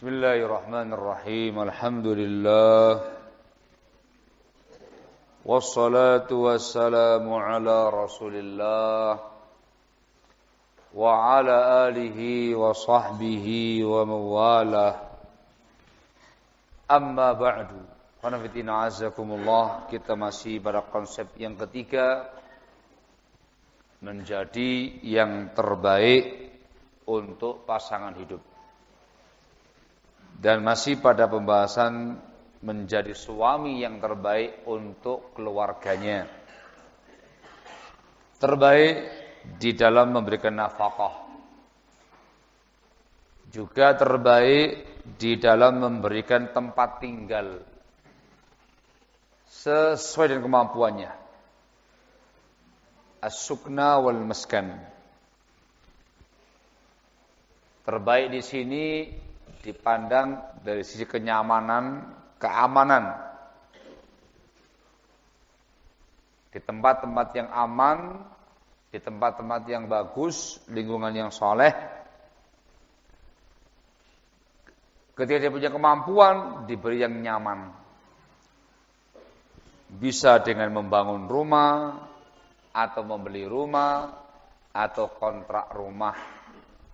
Bismillahirrahmanirrahim. Alhamdulillah. Wassalatu wassalamu ala Rasulillah wa ala alihi wa sahbihi wa mawalah. Amma ba'du. Qanafitina azakumullah. Kita masih pada konsep yang ketiga, menjadi yang terbaik untuk pasangan hidup. Dan masih pada pembahasan menjadi suami yang terbaik untuk keluarganya. Terbaik di dalam memberikan nafkah. Juga terbaik di dalam memberikan tempat tinggal sesuai dengan kemampuannya. As-sukna wal maskan. Terbaik di sini dipandang dari sisi kenyamanan, keamanan. Di tempat-tempat yang aman, di tempat-tempat yang bagus, lingkungan yang soleh. Ketika dia punya kemampuan, diberi yang nyaman. Bisa dengan membangun rumah, atau membeli rumah, atau kontrak rumah.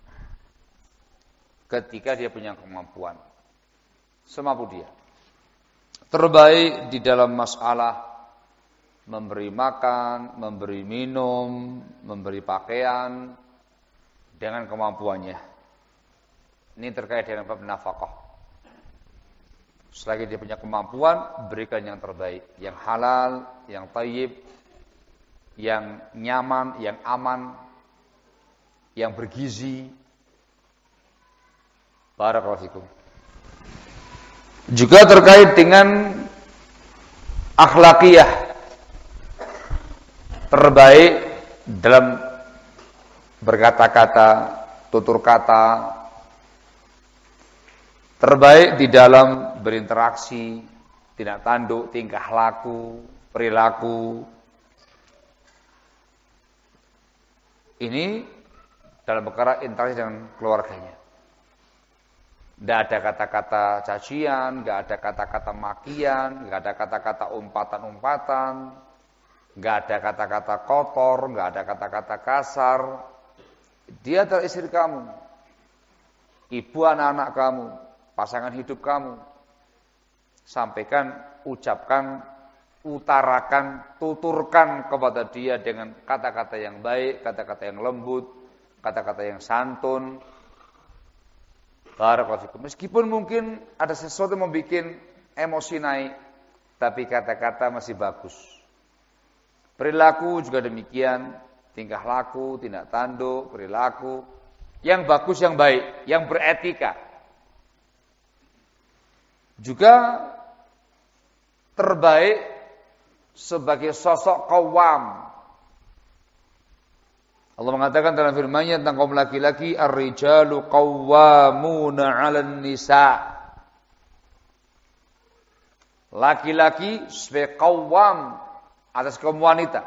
Ketika dia punya kemampuan, semampu dia. Terbaik di dalam masalah memberi makan, memberi minum, memberi pakaian dengan kemampuannya. Ini terkait dengan bab nafkah. Selagi dia punya kemampuan, berikan yang terbaik, yang halal, yang thayyib, yang nyaman, yang aman, yang bergizi. Barakallahu fikum. Juga terkait dengan akhlakiyah, terbaik dalam berkata-kata, tutur kata, terbaik di dalam berinteraksi, tindak tanduk, tingkah laku, perilaku. Ini dalam perkara interaksi dengan keluarganya. Tidak ada kata-kata cacian, tidak ada kata-kata makian, tidak ada kata-kata umpatan-umpatan, tidak ada kata-kata kotor, tidak ada kata-kata kasar. Dia adalah istri kamu, ibu anak-anak kamu, pasangan hidup kamu. Sampaikan, ucapkan, utarakan, tuturkan kepada dia dengan kata-kata yang baik, kata-kata yang lembut, kata-kata yang santun. Barakallahu. Meskipun mungkin ada sesuatu yang membuat emosi naik, tapi kata-kata masih bagus. Perilaku juga demikian, tingkah laku, tindak tanduk, perilaku yang bagus, yang baik, yang beretika. Juga terbaik sebagai sosok qawwam. Allah mengatakan dalam firman-Nya tentang kaum laki-laki, ar-rijalu qawwamuna 'alan nisa. Laki-laki sebagai qawwam atas kaum wanita.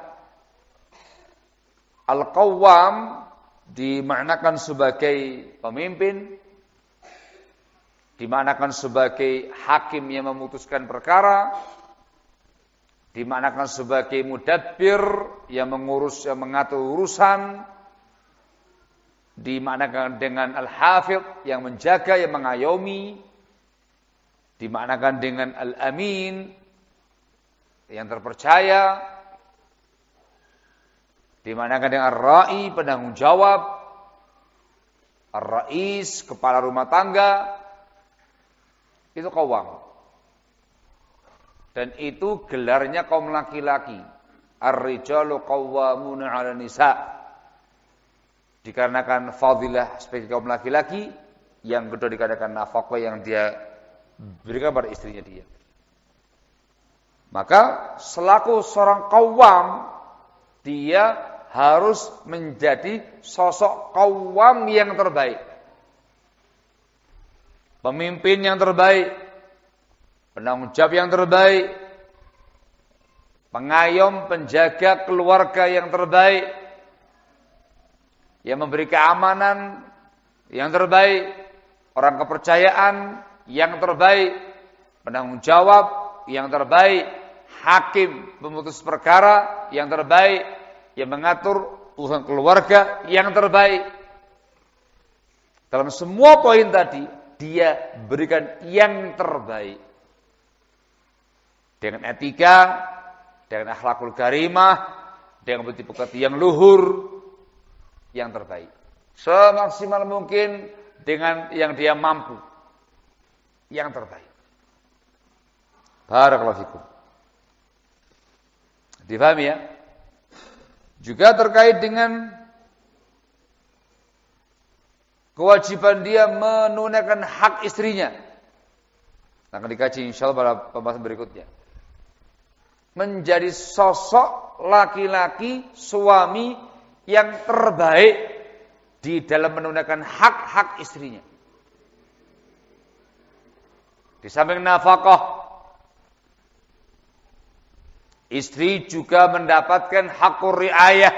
Al-qawwam dimaknakan sebagai pemimpin, dimaknakan sebagai hakim yang memutuskan perkara, dimaknakan sebagai mudabbir yang mengurus, yang mengatur urusan, dimaknakan dengan al-hafidh yang menjaga, yang mengayomi, dimaknakan dengan al-amin yang terpercaya, dimaknakan dengan ar-ra'i penanggung jawab, ar-rais kepala rumah tangga. Itu qawwam. Dan itu gelarnya kaum laki-laki. Ar-rijalu qawwamuna 'alan nisa. Dikarenakan fadilah sebagai kaum laki-laki, yang kedua dikarenakan nafkah yang dia berikan pada istrinya dia. Maka selaku seorang qawwam, dia harus menjadi sosok qawwam yang terbaik. Pemimpin yang terbaik, penanggung jawab yang terbaik, pengayom, penjaga keluarga yang terbaik, yang memberi keamanan yang terbaik, orang kepercayaan yang terbaik, penanggung jawab yang terbaik, hakim pemutus perkara yang terbaik, yang mengatur urusan keluarga yang terbaik. Dalam semua poin tadi, dia berikan yang terbaik. Dengan etika, dengan akhlakul karimah, dengan bukti-bukti yang luhur, yang terbaik. Semaksimal mungkin dengan yang dia mampu, yang terbaik. Barakallahu fikum. Difahami ya? Juga terkait dengan kewajiban dia menunaikan hak istrinya. Akan dikaji insyaallah pada pembahasan berikutnya. Menjadi sosok laki-laki suami yang terbaik di dalam menunaikan hak-hak istrinya. Di samping nafkah, istri juga mendapatkan hakur riayah.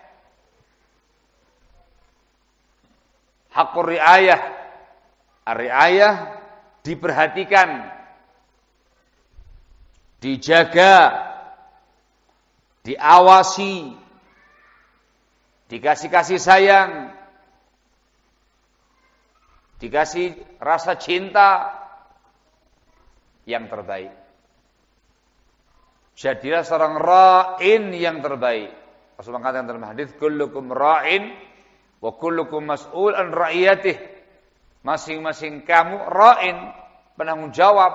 Hakur riayah. Riayah diperhatikan, dijaga, diawasi, dikasih kasih sayang, dikasih rasa cinta yang terbaik. Jadilah seorang ra'in yang terbaik. Rasulullah mengatakan dalam hadis, kullukum ra'in wa kullukum mas'ul an ra'iyatih. Masing-masing kamu ra'in, penanggung jawab,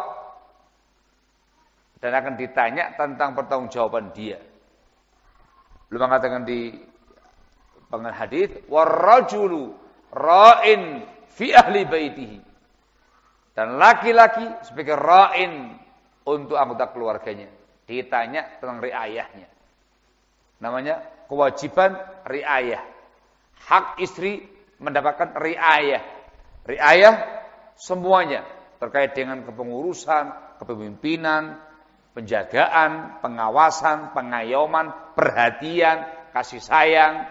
dan akan ditanya tentang pertanggungjawaban dia. Beliau mengatakan di pengen hadis, warrajulu ra'in fi ahli baitihi. Dan laki-laki sebagai ra'in untuk anggota keluarganya. Ditanya tentang riayahnya. Namanya kewajiban riayah. Hak istri mendapatkan riayah. Riayah semuanya terkait dengan kepengurusan, kepemimpinan, penjagaan, pengawasan, pengayoman, perhatian, kasih sayang.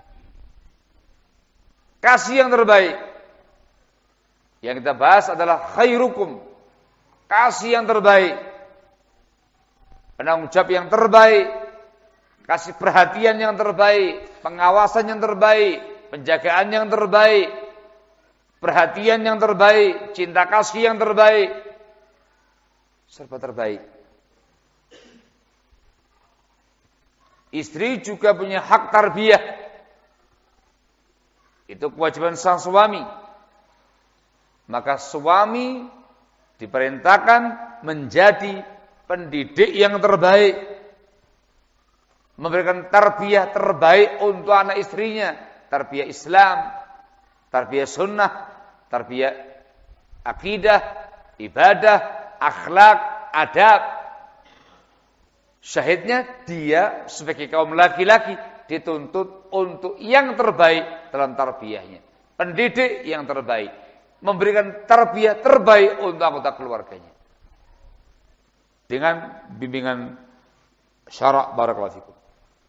Kasih yang terbaik. Yang kita bahas adalah khairukum. Kasih yang terbaik. Penanggung jawab yang terbaik. Kasih perhatian yang terbaik. Pengawasan yang terbaik. Penjagaan yang terbaik. Perhatian yang terbaik. Cinta kasih yang terbaik. Serba terbaik. Istri juga punya hak tarbiyah. Itu kewajiban sang suami. Maka suami diperintahkan menjadi pendidik yang terbaik. Memberikan tarbiyah terbaik untuk anak istrinya. Tarbiyah Islam, tarbiyah sunnah, tarbiyah akidah, ibadah, akhlak, adab. Syahidnya dia sebagai kaum laki-laki dituntut untuk yang terbaik dalam tarbiyahnya. Pendidik yang terbaik. Memberikan tarbiyah terbaik untuk anggota keluarganya. Dengan bimbingan syarak barakallahu fikum.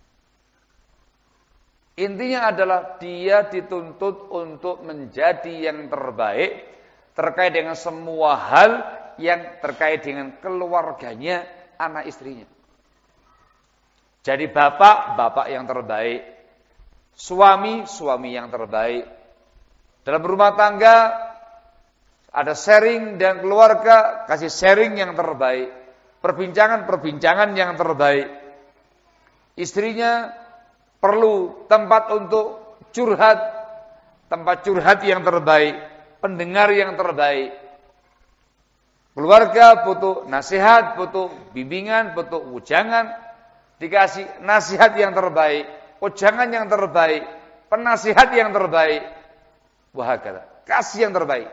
Intinya adalah dia dituntut untuk menjadi yang terbaik terkait dengan semua hal yang terkait dengan keluarganya, anak istrinya. Jadi bapak yang terbaik, suami yang terbaik. Dalam rumah tangga ada sharing dan keluarga kasih sharing yang terbaik, perbincangan yang terbaik. Istrinya perlu tempat untuk curhat, tempat curhat yang terbaik, pendengar yang terbaik. Keluarga butuh nasihat, butuh bimbingan, butuh ujangan, dikasih nasihat yang terbaik, ujangan yang terbaik, penasihat yang terbaik. Wahakala, kasih yang terbaik.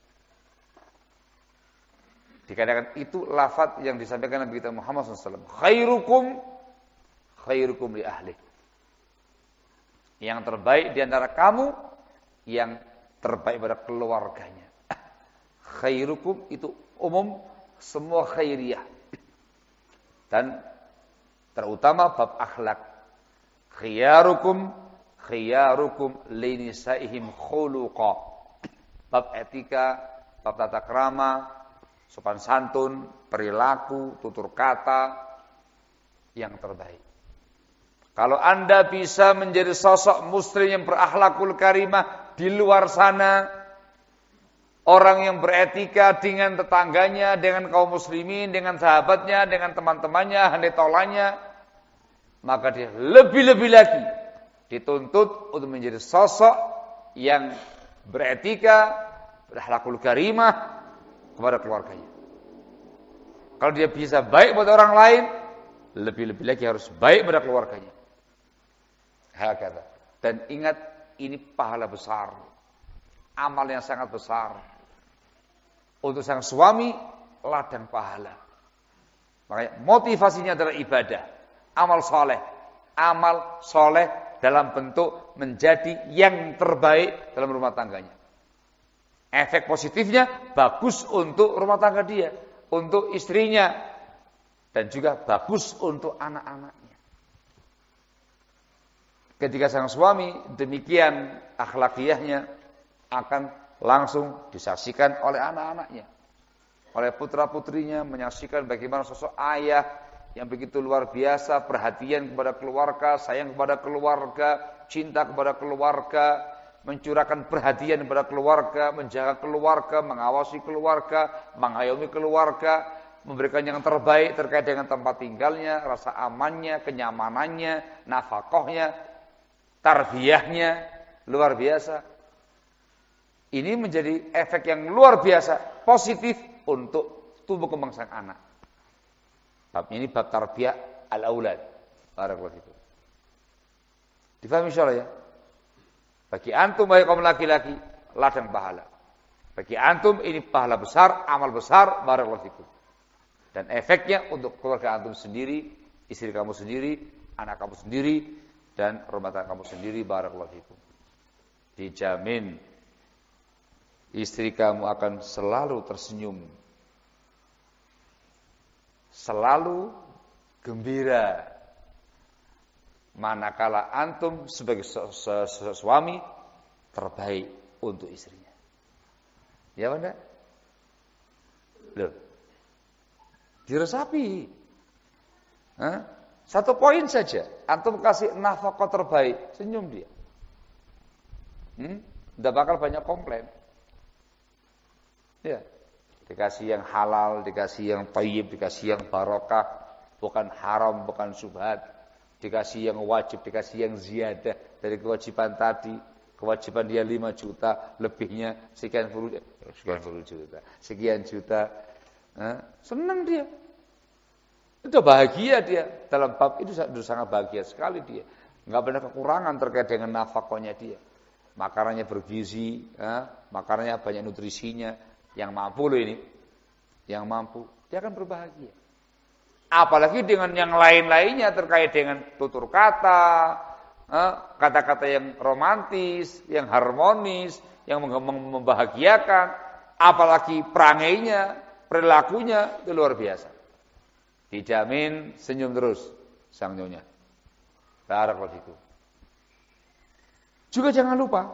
Dikatakan itu lafaz yang disampaikan Nabi kita Muhammad SAW. Khairukum li ahli. Yang terbaik di antara kamu, yang terbaik pada keluarganya. Khairukum itu umum, semua khairiyah. Dan terutama bab akhlak. Khiyarukum li nisaihim khuluqa. bab etika, bab tata krama, sopan santun, perilaku, tutur kata yang terbaik. Kalau Anda bisa menjadi sosok muslim yang berakhlakul karimah di luar sana, orang yang beretika dengan tetangganya, dengan kaum muslimin, dengan sahabatnya, dengan teman-temannya, handai tolanya, maka dia lebih-lebih lagi dituntut untuk menjadi sosok yang beretika, berakhlakul karimah kepada keluarganya. Kalau dia bisa baik buat orang lain, lebih-lebih lagi harus baik pada keluarganya. Hakata. Dan ingat, ini pahala besar, amal yang sangat besar. Untuk sang suami, ladang pahala. Makanya motivasinya adalah ibadah, amal soleh dalam bentuk menjadi yang terbaik dalam rumah tangganya. Efek positifnya bagus untuk rumah tangga dia, untuk istrinya, dan juga bagus untuk anak-anaknya. Ketika sang suami demikian akhlakiyahnya, akan langsung disaksikan oleh anak-anaknya, oleh putra-putrinya, menyaksikan bagaimana sosok ayah yang begitu luar biasa, perhatian kepada keluarga, sayang kepada keluarga, cinta kepada keluarga, mencurahkan perhatian kepada keluarga, menjaga keluarga, mengawasi keluarga, mengayomi keluarga, memberikan yang terbaik terkait dengan tempat tinggalnya, rasa amannya, kenyamanannya, nafkahnya, tarbiyahnya, luar biasa. Ini menjadi efek yang luar biasa, positif untuk tumbuh kembang sang anak. Bab ini bab tarbiyah al-aulad. Barakallahu fikum. Difahami insyaallah ya? Bagi antum baik kaum laki-laki, ladang pahala. Bagi antum ini pahala besar, amal besar, barakallahu fikum. Dan efeknya untuk keluarga antum sendiri, istri kamu sendiri, anak kamu sendiri, dan rumah tangga kamu sendiri, barakallahu fikum. Dijamin istri kamu akan selalu tersenyum, selalu gembira, manakala antum sebagai suami terbaik untuk istrinya. Ya benar? Loh, diresapi. Satu poin saja, antum kasih nafkah terbaik, senyum dia. Tidak bakal banyak komplain. Ya, dikasih yang halal, dikasih yang thayyib, dikasih yang barokah, bukan haram, bukan syubhat, dikasih yang wajib, dikasih yang ziyadah dari kewajiban tadi. Kewajiban dia 5 juta, lebihnya sekian puluh juta, sekian juta. Senang dia. Itu bahagia dia dalam bab itu sangat bahagia sekali dia. Enggak pernah kekurangan terkait dengan nafkahnya dia. Makanannya bergizi, makanannya banyak nutrisinya, yang mampu loh ini. Yang mampu, dia akan berbahagia. Apalagi dengan yang lain-lainnya terkait dengan tutur kata, kata-kata yang romantis, yang harmonis, yang membahagiakan, apalagi perangainya, perilakunya itu luar biasa. Dijamin senyum terus sang nyonya. Barakallahu fikum. Juga jangan lupa,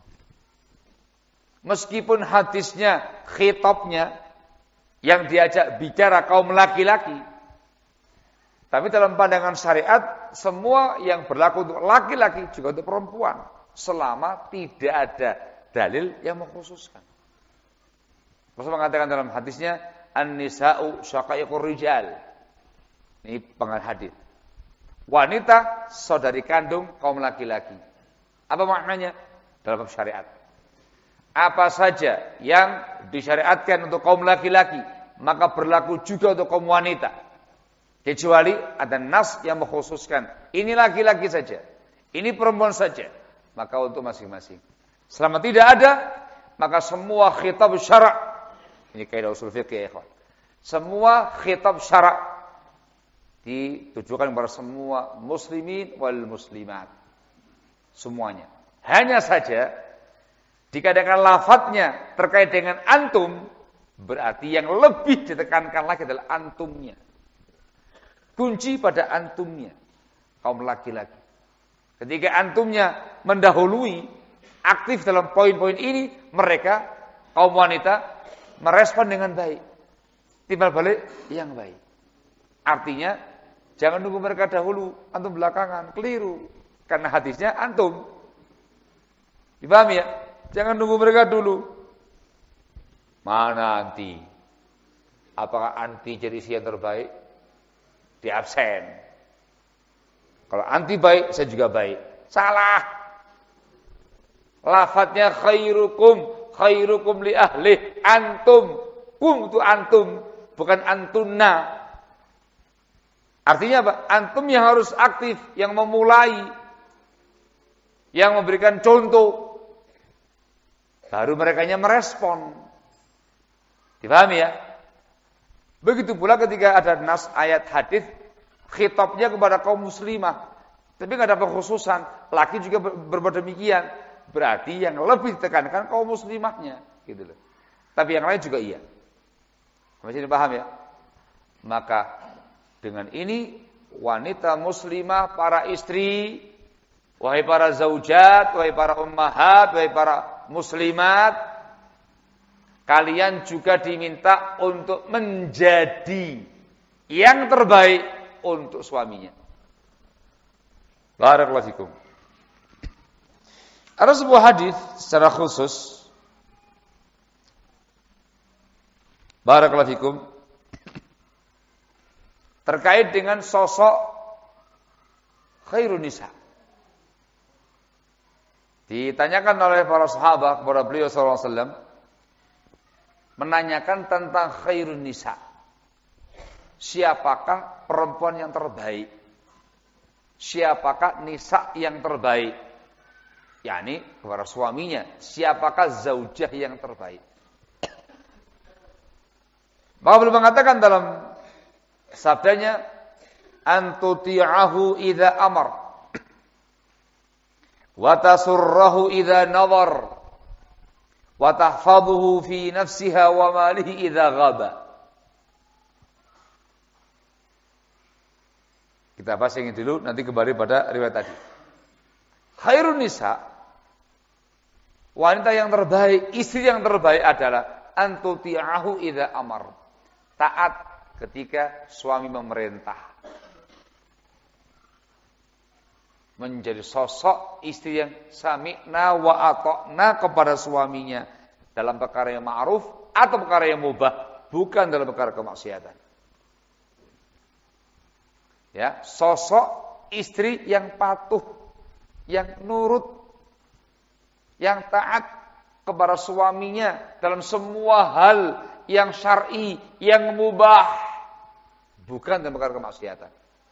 meskipun hadisnya, khitabnya yang diajak bicara kaum laki-laki, tapi dalam pandangan syariat semua yang berlaku untuk laki-laki juga untuk perempuan, selama tidak ada dalil yang mengkhususkan. Rasul mengatakan dalam hadisnya, an-nisa'u syaqaiqur rijal. Ini pengen hadis. Wanita saudari kandung kaum laki-laki. Apa maknanya? Dalam syariat. Apa saja yang disyariatkan untuk kaum laki-laki, maka berlaku juga untuk kaum wanita. Kecuali ada nas yang mengkhususkan. Ini laki-laki saja. Ini perempuan saja. Maka untuk masing-masing. Selama tidak ada, maka semua khitab syara'. Ini kaidah usul fiqh ya ikhwan. Semua khitab syara' ditujukan kepada semua muslimin wal muslimat. Semuanya. Hanya saja dikatakan lafadznya terkait dengan antum, berarti yang lebih ditekankan lagi adalah antumnya. Kunci pada antumnya, kaum laki-laki. Ketika antumnya mendahului, aktif dalam poin-poin ini, mereka kaum wanita merespon dengan baik. Timbal balik yang baik. Artinya jangan nunggu mereka dahulu, antum belakangan, keliru. Karena hadisnya antum. Dipahami ya? Jangan nunggu mereka dulu. Mana anti? Apakah anti jadi istri yang terbaik? Di absen. Kalau anti baik, saya juga baik. Salah. Lafadznya khairukum li ahli, antum. Kum itu antum, bukan antunna. Artinya apa? Antum yang harus aktif, yang memulai, yang memberikan contoh. Baru merekanya merespon. Dipahami ya? Begitu pula ketika ada nas ayat hadis khitabnya kepada kaum muslimah, tapi nggak ada pengkhususan, laki juga berbuat demikian, berarti yang lebih ditekankan kaum muslimahnya, gitu loh. Tapi yang lain juga iya. Masih dipaham ya? Maka dengan ini wanita muslimah, para istri, wahai para zaujat, wahai para ummahat, wahai para muslimat, kalian juga diminta untuk menjadi yang terbaik untuk suaminya. Barakallahu fikum. Ada sebuah hadis secara khusus. Barakallahu fikum. Terkait dengan sosok khairun nisa. Ditanyakan oleh para sahabat kepada beliau sallallahu alaihi wasallam, menanyakan tentang khairun nisa. Siapakah perempuan yang terbaik? Siapakah nisa yang terbaik? yakni kepada suaminya, siapakah zaujah yang terbaik. Maka beliau mengatakan dalam sabdanya, antuti'ahu idza amar wa tasurrahu idza nazar wa tahfazuhu fi nafsiha wa malihi idza ghaba. Kita bahas yang ini dulu, nanti kembali pada riwayat tadi. Khairun nisa, wanita yang terbaik, istri yang terbaik adalah antuti'ahu idza amar, taat ketika suami memerintah. Menjadi sosok istri yang sami'na wa ata'na kepada suaminya dalam perkara yang ma'ruf atau perkara yang mubah, bukan dalam perkara kemaksiatan. Ya, sosok istri yang patuh, yang nurut, yang taat kepada suaminya dalam semua hal yang syar'i, yang mubah, bukan dalam perkara kemaksiatan.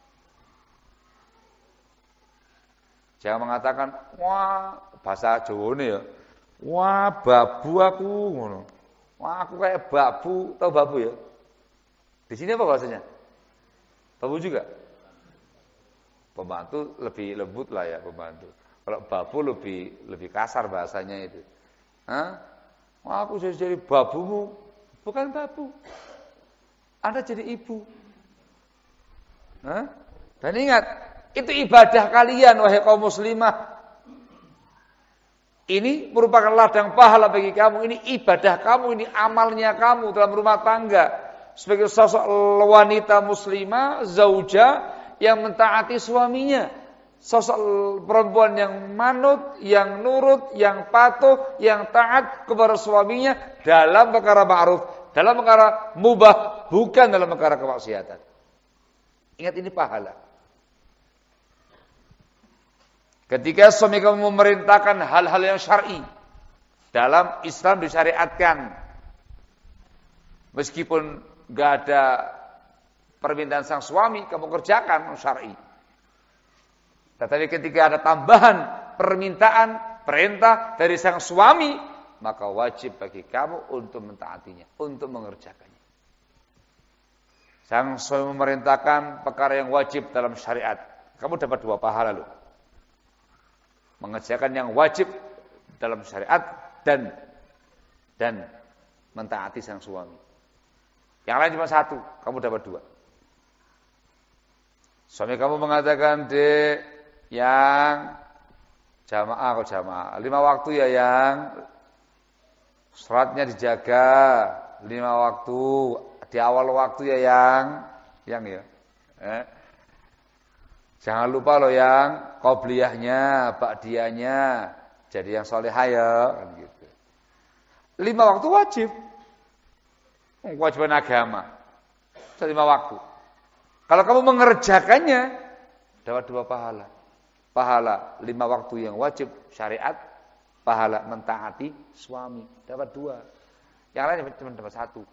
Jangan mengatakan, wah, bahasa Jawa ini ya, wah, babu aku, ngono. Wah, aku kayak babu, tahu babu ya? Di sini apa bahasanya? Babu juga. Pembantu lebih lembut lah ya, pembantu. Kalau babu lebih kasar bahasanya itu. Hah? Wah, aku jadi babumu. Bukan babu. Anda jadi ibu. Hah? Dan ingat, itu ibadah kalian wahai kaum muslimah. Ini merupakan ladang pahala bagi kamu. Ini ibadah kamu, ini amalnya kamu dalam rumah tangga. Sebagai sosok wanita muslimah, zaujah yang mentaati suaminya. Sosok perempuan yang manut, yang nurut, yang patuh, yang taat kepada suaminya dalam perkara ma'ruf, dalam perkara mubah, bukan dalam perkara kemaksiatan. Ingat, ini pahala. Ketika suami kamu memerintahkan hal-hal yang syar'i, dalam Islam disyariatkan, meskipun gak ada permintaan sang suami, kamu kerjakan syar'i. Tetapi ketika ada tambahan permintaan, perintah dari sang suami, maka wajib bagi kamu untuk mentaatinya, untuk mengerjakannya. Sang suami memerintahkan perkara yang wajib dalam syariat, kamu dapat 2 pahala loh. Mengerjakan yang wajib dalam syariat dan mentaati sang suami. Yang lain cuma 1, kamu dapat 2. Suami kamu mengatakan, "Dek, yang jamaah 5 waktu ya yang." Sholatnya dijaga 5 waktu. Di awal waktu ya yang ya. Jangan lupa loh yang qobliyahnya, ba'diyahnya. Jadi yang solehah ya kan gitu. 5 waktu wajib. Kewajiban agama. 5 waktu. Kalau kamu mengerjakannya dapat 2 pahala. Pahala 5 waktu yang wajib syariat, pahala mentaati suami dapat 2. Yang lain cuma dapat 1.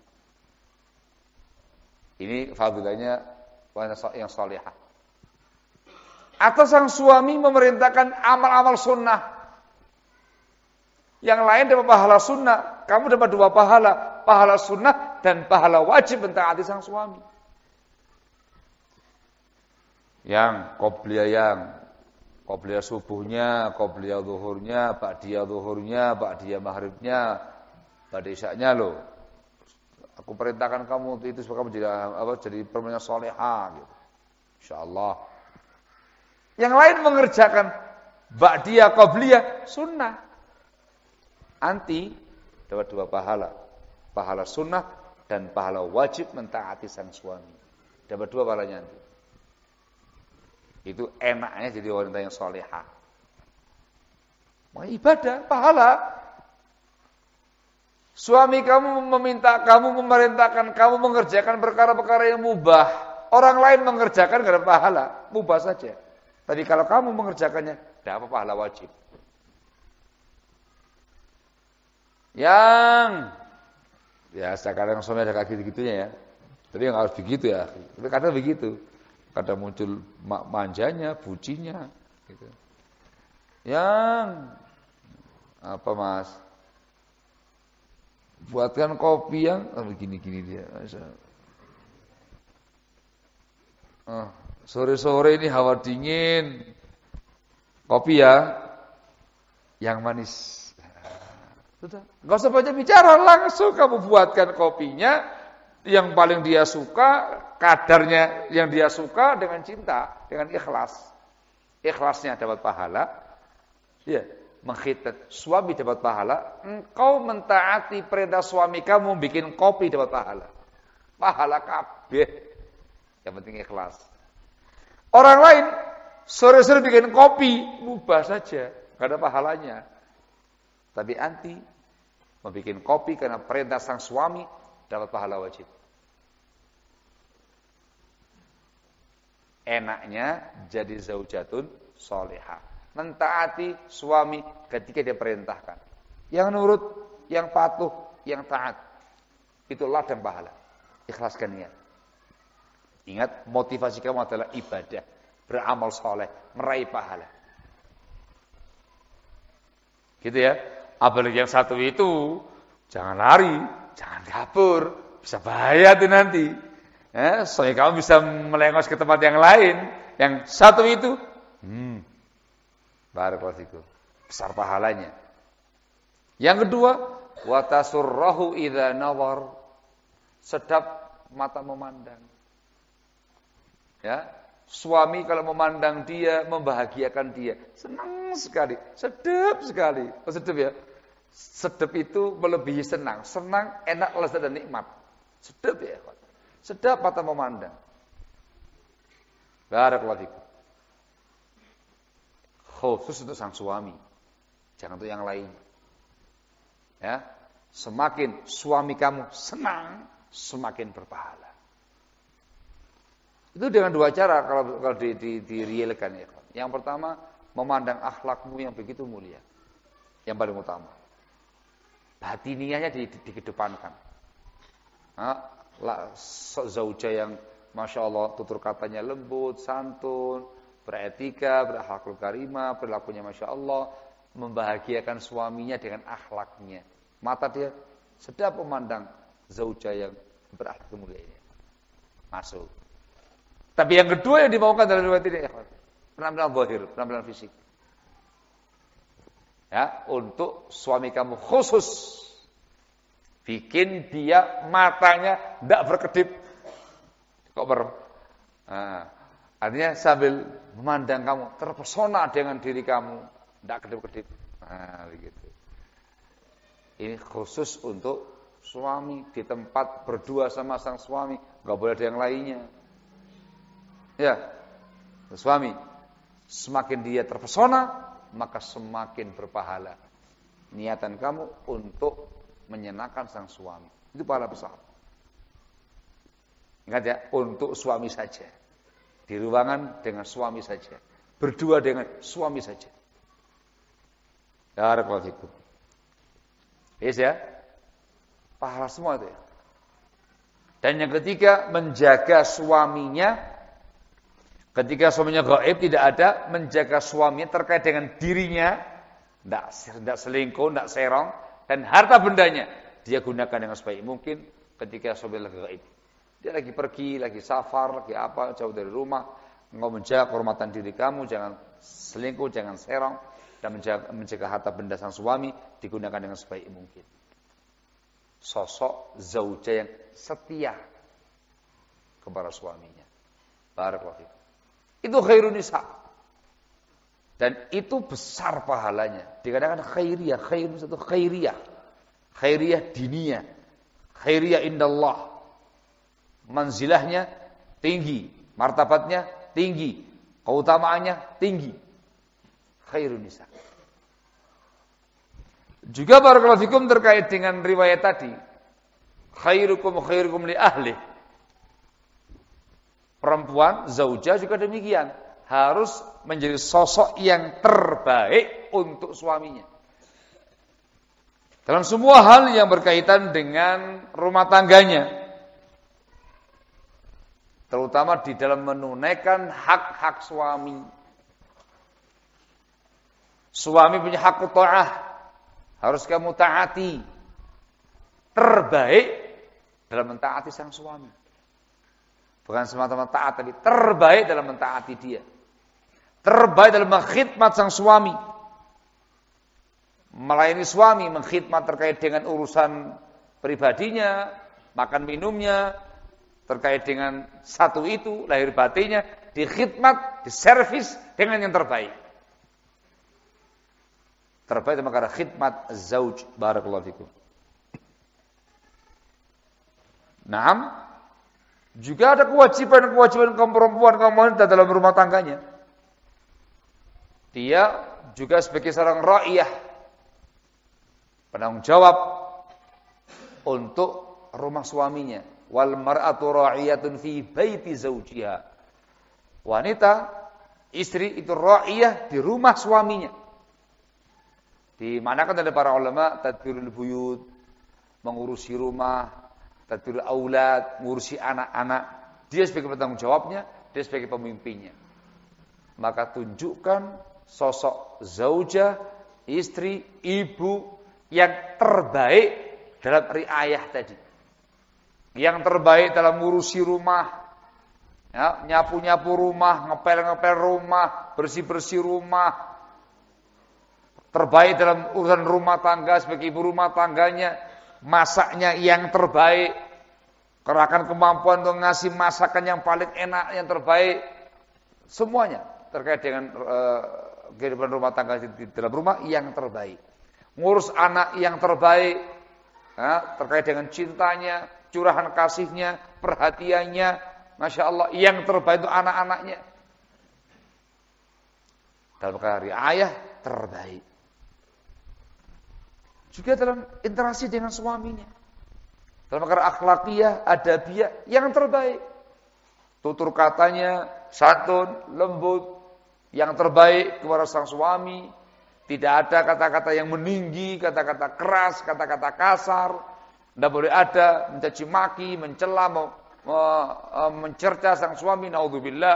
Ini fadilahnya yang salihah. Atau sang suami memerintahkan amal-amal sunnah. Yang lain dapat pahala sunnah, kamu dapat 2 pahala, pahala sunnah dan pahala wajib mentaati sang suami. Yang qobliyah subuhnya, qobliyah zuhurnya, ba'diyah zuhurnya, ba'diyah maghribnya, ba'diyah isya'nya loh. Aku perintahkan kamu itu supaya kamu jadi perempuan yang salehah gitu. Insyaallah. Yang lain mengerjakan ba'diyah qobliyah sunnah. Anti dapat 2 pahala. Pahala sunnah dan pahala wajib mentaati sang suami. Dapat 2 pahalanya nanti. Itu enaknya jadi wanita yang salehah. Mau ibadah, pahala. Suami kamu meminta kamu, memerintahkan kamu mengerjakan perkara-perkara yang mubah. Orang lain mengerjakan gak ada pahala, mubah saja. Tapi kalau kamu mengerjakannya, dapat pahala wajib. Ya sekarang suami ada kaki gitunya ya. Tapi yang harus begitu ya. Tapi kadang begitu. Kadang muncul manjanya, bucinya gitu. Yang apa Mas? Buatkan kopi yang begini-gini dia. Sore-sore ini hawa dingin. Kopi ya yang manis. Sudah, enggak usah banyak bicara, langsung kamu buatkan kopinya yang paling dia suka, kadarnya yang dia suka dengan cinta, dengan ikhlas. Ikhlasnya dapat pahala. Ya, mengkhitat suami dapat pahala. Engkau mentaati perintah suami kamu bikin kopi dapat pahala. Pahala kabeh. Yang penting ikhlas. Orang lain sore-sore bikin kopi, mubah saja, enggak ada pahalanya. Tapi anti membikin kopi karena perintah sang suami dapat pahala wajib. Enaknya jadi zaujatun salihah. Mentaati suami ketika dia perintahkan. Yang nurut, yang patuh, yang taat. Itu ladang pahala. Ikhlaskan niat. Ingat, motivasi kamu adalah ibadah, beramal soleh, meraih pahala. Gitu ya. Apalagi yang satu itu, jangan lari, jangan kabur, bisa bahaya tuh nanti. Soalnya kamu bisa melengos ke tempat yang lain. Yang satu itu, barakallahu fikum, besar pahalanya. Yang kedua, wa tasurrahu idza nawar, sedap mata memandang. Ya, suami kalau memandang dia, membahagiakan dia, senang sekali, sedap sekali. Sedap ya. Sedap itu melebihi senang. Senang, enak, lezat dan nikmat. Sedap ya. Sedap mata memandang. Barakallahu fikum. Khusus untuk sang suami. Jangan untuk yang lain. Ya. Semakin suami kamu senang, semakin berpahala. Itu dengan 2 cara kalau direalkan ya. Yang pertama, memandang akhlakmu yang begitu mulia. Yang paling utama. Batiniahnya dikedepankan. Zauja yang Masya Allah tutur katanya lembut, santun, beretika, berakhlakul karimah, perilakunya Masya Allah, membahagiakan suaminya dengan akhlaknya. Mata dia sedap memandang zauja yang berakhlak mulia ini. Masuk. Tapi yang kedua yang dimaukan dalam riwayat ini, penampilan zahir, penampilan fisik. Ya, untuk suami kamu khusus bikin dia matanya tidak berkedip. Kok merem? Artinya sambil memandang kamu terpesona dengan diri kamu, tidak kedip-kedip. Begitu. Ini khusus untuk suami, di tempat berdua sama sang suami, enggak boleh ada yang lainnya. Ya, suami, semakin dia terpesona, maka semakin berpahala. Niatan kamu untuk menyenangkan sang suami, itu pahala besar. Ingat ya, untuk suami saja. Di ruangan dengan suami saja. Berdua dengan suami saja. Barakallahu fikum. Yes ya. Pahala semua itu ya. Dan yang ketiga, menjaga suaminya. Ketika suaminya gaib tidak ada, menjaga suaminya terkait dengan dirinya. Tidak selingkuh, tidak serong. Dan harta bendanya dia gunakan dengan sebaik mungkin ketika suami lagi gaib. Dia lagi pergi, lagi safar, lagi apa, jauh dari rumah. Engkau menjaga kehormatan diri kamu, jangan selingkuh, jangan serong. Dan menjaga harta benda sang suami digunakan dengan sebaik mungkin. Sosok zauja yang setia kepada suaminya. Barakallahu fikum. Itu khairun nisa. Dan itu besar pahalanya. Dikatakan khairiyah, khairun itu khairiyah. Khairiyah diniyah. Khairiyah indallah. Manzilahnya tinggi, martabatnya tinggi, keutamaannya tinggi. Khairun nisa. Juga barakallahu fikum terkait dengan riwayat tadi. Khairukum li ahli. Perempuan zauja juga demikian, harus menjadi sosok yang terbaik untuk suaminya. Dalam semua hal yang berkaitan dengan rumah tangganya. Terutama di dalam menunaikan hak-hak suami. Suami punya hak ta'ah, harus kamu taati. Terbaik dalam mentaati sang suami. Bukan semata-mata taat, tapi terbaik dalam mentaati dia. Terbaik dalam mengkhidmat sang suami. Melayani suami, mengkhidmat terkait dengan urusan pribadinya, makan minumnya, terkait dengan satu itu, lahir batinnya, dikhidmat, diservis dengan yang terbaik. Terbaik dalam perkara khidmat zauj. Barakallahu fikum. Naam, juga ada kewajiban kaum perempuan, kaum wanita dalam rumah tangganya. Dia juga sebagai seorang ra'iyah, penanggung jawab untuk rumah suaminya. Wal mar'atu ra'iyatun fi baiti zawjiha. Wanita, istri itu ra'iyah di rumah suaminya. Dimanakan oleh para ulama tadbirul buyut, mengurusi rumah, tadbirul aulad, mengurusi anak-anak. Dia sebagai penanggung jawabnya, dia sebagai pemimpinnya. Maka tunjukkan sosok zauja, istri, ibu yang terbaik dalam riayah tadi. Yang terbaik dalam mengurusi rumah, ya, nyapu-nyapu rumah, ngepel-ngepel rumah, bersih-bersih rumah. Terbaik dalam urusan rumah tangga sebagai ibu rumah tangganya, masaknya yang terbaik, kerahkan kemampuan untuk ngasih masakan yang paling enak, yang terbaik, semuanya terkait dengan kehidupan rumah tangga di dalam rumah yang terbaik. Ngurus anak yang terbaik, ya, terkait dengan cintanya, curahan kasihnya, perhatiannya, Masya Allah, yang terbaik untuk anak-anaknya. Dalam perkara ayah terbaik. Juga dalam interaksi dengan suaminya. Dalam perkara akhlakiyah, adabiyah, yang terbaik. Tutur katanya, santun, lembut, yang terbaik kepada sang suami. Tidak ada kata-kata yang meninggi, kata-kata keras, kata-kata kasar. Tidak boleh ada mencaci maki, mencela, mencerca sang suami, naudzubillah.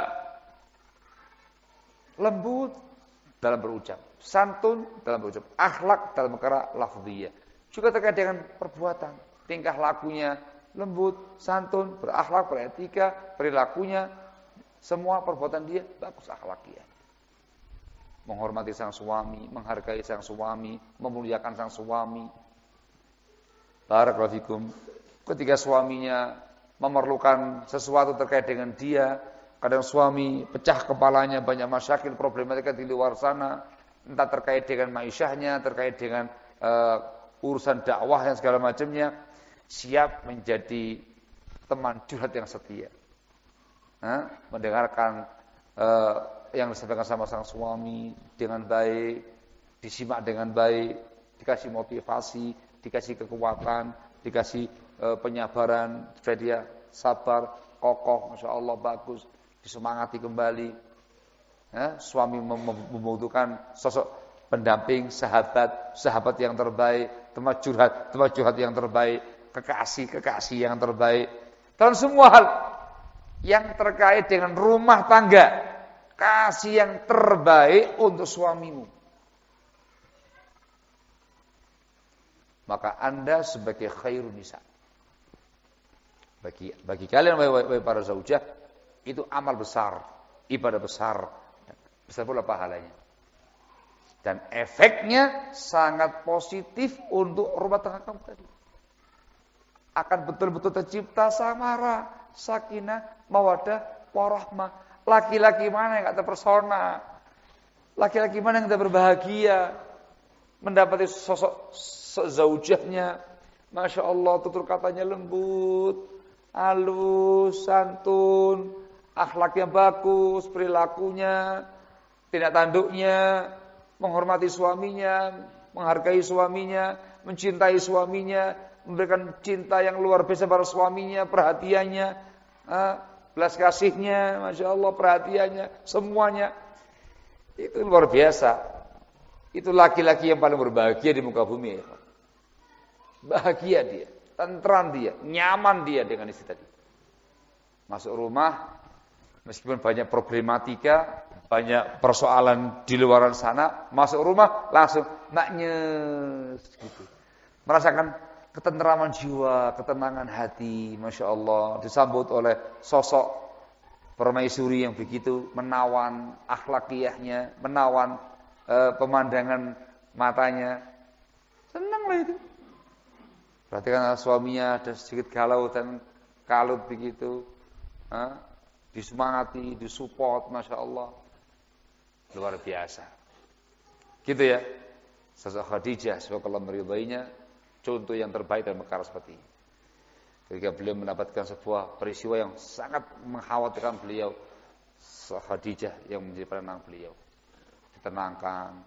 Lembut dalam berucap, santun dalam berucap, akhlak dalam perkara lafziyah. Juga terkait dengan perbuatan, tingkah lakunya lembut, santun, berakhlak, beretika, perilakunya, semua perbuatan dia bagus akhlaknya. Menghormati sang suami, menghargai sang suami, memuliakan sang suami. Barakallahu fikum. Ketika suaminya memerlukan sesuatu terkait dengan dia, kadang suami pecah kepalanya, banyak masyakil, problematika di luar sana, entah terkait dengan maisyahnya, terkait dengan urusan dakwah yang segala macamnya, siap menjadi teman curhat yang setia. Mendengarkan yang disampaikan sama sang suami dengan baik, disimak dengan baik, dikasih motivasi, dikasih kekuatan, dikasih penyabaran supaya dia sabar, kokoh, masya Allah bagus, disemangati kembali. Suami membutuhkan sosok pendamping, sahabat yang terbaik, teman curhat yang terbaik, kekasih yang terbaik. Dan semua hal yang terkait dengan rumah tangga, kasih yang terbaik untuk suamimu. Maka Anda sebagai khairun nisa. Bagi kalian wahai para zaujah, itu amal besar, ibadah besar pula pahalanya. Dan efeknya sangat positif untuk rumah tangga kamu tadi. Akan betul-betul tercipta samara, sakinah, mawaddah, warahmah. Laki-laki mana yang tak terpesona? Laki-laki mana yang tak berbahagia mendapati sosok zaujahnya, masya Allah, tutur katanya lembut, halus, santun, akhlaknya bagus, perilakunya, tindak tanduknya, menghormati suaminya, menghargai suaminya, mencintai suaminya, memberikan cinta yang luar biasa pada suaminya, perhatiannya, belas kasihnya, masya Allah, perhatiannya, semuanya itu luar biasa. Itu laki-laki yang paling berbahagia di muka bumi. Bahagia dia, tentram dia, nyaman dia dengan istri tadi. Masuk rumah, meskipun banyak problematika, banyak persoalan di luar sana, masuk rumah langsung maknyes gitu. Merasakan ketentraman jiwa, ketenangan hati, masya Allah, disambut oleh sosok permaisuri yang begitu menawan akhlakiyahnya, menawan pemandangan matanya. Senanglah itu. Perhatikan suaminya ada sedikit galau dan kalut begitu, disemangati, disupport, masya Allah, luar biasa. Gitu ya. Sosok Khadijah, semoga Allah meridainya, contoh yang terbaik dalam perkara seperti ini. Ketika beliau mendapatkan sebuah peristiwa yang sangat mengkhawatirkan beliau, Khadijah yang menjadi penenang beliau, ditenangkan,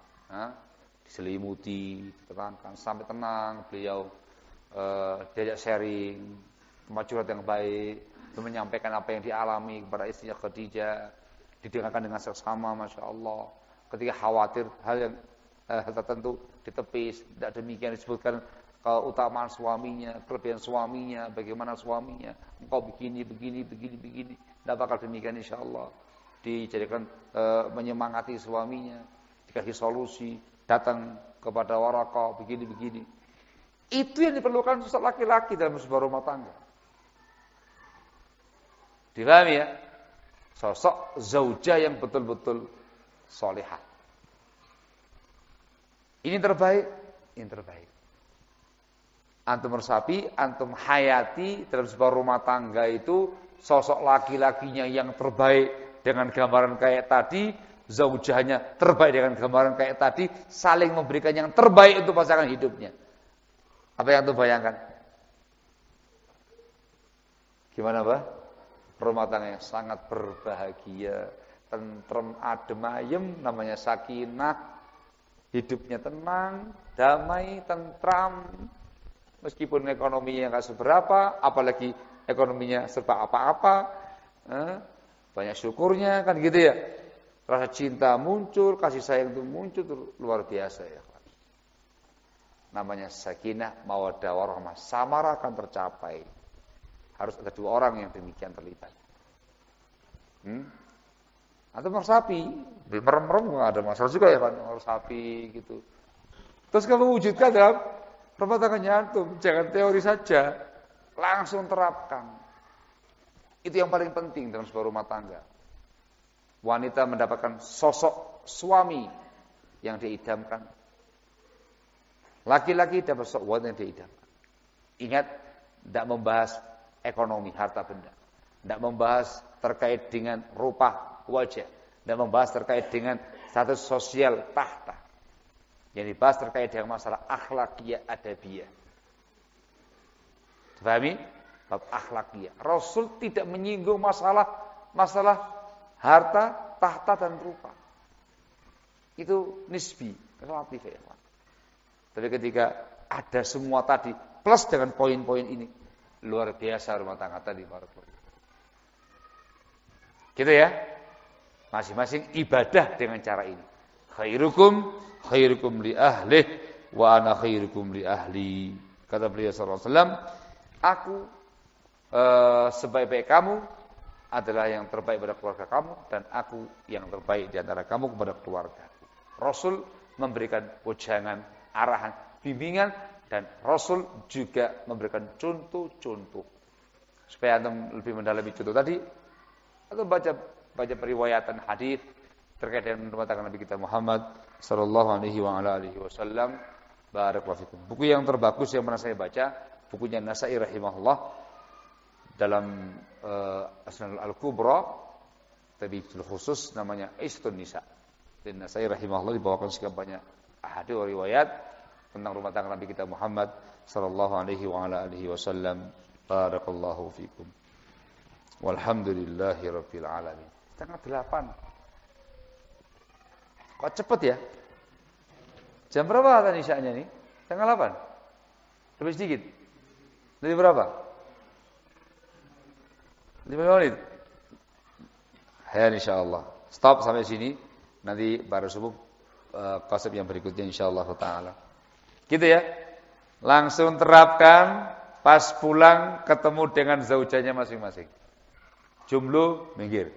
diselimuti, ditenangkan sampai tenang beliau, diajak sharing, kemajuan yang baik, menyampaikan apa yang dialami kepada istrinya Khadijah, didengarkan dengan seksama, masya Allah. Ketika khawatir hal yang tertentu ditepis, tidak demikian disebutkan keutamaan suaminya, kelebihan suaminya, bagaimana suaminya, engkau begini, tidak bakal demikian insyaallah. Dijadikan menyemangati suaminya, dikasih solusi, datang kepada Waraqah begini. Itu yang diperlukan sosok laki-laki dalam sebuah rumah tangga. Dipahami ya? Sosok zaujah yang betul-betul salihah. Ini terbaik. Antum resapi, antum hayati dalam sebuah rumah tangga itu sosok laki-lakinya yang terbaik dengan gambaran kayak tadi, zaujahnya terbaik dengan gambaran kayak tadi, saling memberikan yang terbaik untuk pasangan hidupnya. Apa yang antum bayangkan? Gimana, Pak? Rumah tangga yang sangat berbahagia, tentrem, adem, ayem, namanya sakinah. Hidupnya tenang, damai, tentram. Meskipun ekonominya enggak seberapa, apalagi ekonominya serba apa-apa, banyak syukurnya kan gitu ya. Rasa cinta muncul, kasih sayang itu muncul, luar biasa ya. Namanya sakinah, mawaddah, warahmah, samara akan tercapai. Harus ada dua orang yang demikian terlibat. Atau meresapi, merem-merem nggak ada masalah juga ya kan, meresapi gitu. Terus kalau wujudkan dalam rumah tangganya antum, jangan teori saja, langsung terapkan. Itu yang paling penting dalam sebuah rumah tangga. Wanita mendapatkan sosok suami yang diidamkan. Laki-laki dapat sosok wanita yang diidamkan. Ingat, tidak membahas ekonomi, harta benda. Tidak membahas terkait dengan rupa wajah. Tidak membahas terkait dengan status sosial tahta. Yang dibahas terkait dengan masalah akhlakiyah adabiyah. Dipahami? Bab akhlakiyah. Rasul tidak menyinggung masalah harta, tahta dan rupa. Itu nisbi, relatif ya. Tapi ketika ada semua tadi plus dengan poin-poin ini, luar biasa rumah tangga tadi barakallahu. Gitu ya. Masing-masing ibadah dengan cara ini. Khairukum li ahlih wa ana khairukum li ahli. Kata beliau sallallahu alaihi wasallam, aku sebaik-baik kamu adalah yang terbaik pada keluarga kamu dan aku yang terbaik di antara kamu kepada keluarga. Rasul memberikan wejangan, arahan, bimbingan dan Rasul juga memberikan contoh-contoh. Supaya antum lebih mendalami contoh tadi atau baca periwayatan hadis terkait dengan rumah tangga Nabi kita Muhammad sallallahu alaihi wasallam. Barakallahu fikum. Buku yang terbagus yang pernah saya baca, bukunya Nasa'i rahimahullah dalam Asnanul Al-Kubra, tapi khusus namanya Istun Nisa. Dan Nasa'i rahimahullah dibawakan sekian banyak hadis riwayat tentang rumah tangga Nabi kita Muhammad sallallahu alaihi wasallam. Barakallahu fikum. Walhamdulillahi rabbil alamin. Tanggal 8. Kok cepet ya? Jam berapa tadi isya'nya nih? Tanggal 8. Lebih sedikit. Lebih berapa? 5 menit. Ya insyaallah. Stop sampai sini. Nanti baru subuh konsep yang berikutnya insyaallah taala. Gitu ya. Langsung terapkan pas pulang ketemu dengan zaujanya masing-masing. Jomblo minggir.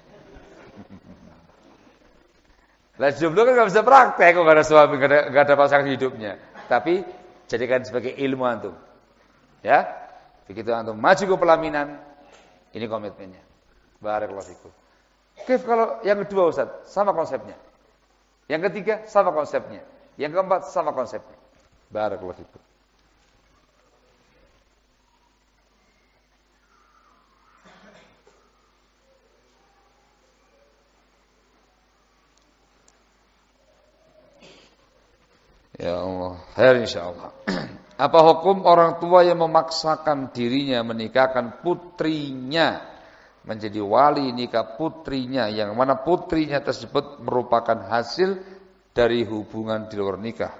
Lah jomblo kan enggak bisa praktek kok enggak ada suami, enggak ada pasangan hidupnya. Tapi jadikan sebagai ilmu antum. Ya. Begitu antum maju ke pelaminan, ini komitmennya. Barakallahu fikum. Kif kalau yang kedua Ustaz, sama konsepnya. Yang ketiga sama konsepnya. Yang keempat sama konsepnya. Barakallahu fikum. Ya Allah, khair insyaallah. Apa hukum orang tua yang memaksakan dirinya menikahkan putrinya menjadi wali nikah putrinya yang mana putrinya tersebut merupakan hasil dari hubungan di luar nikah?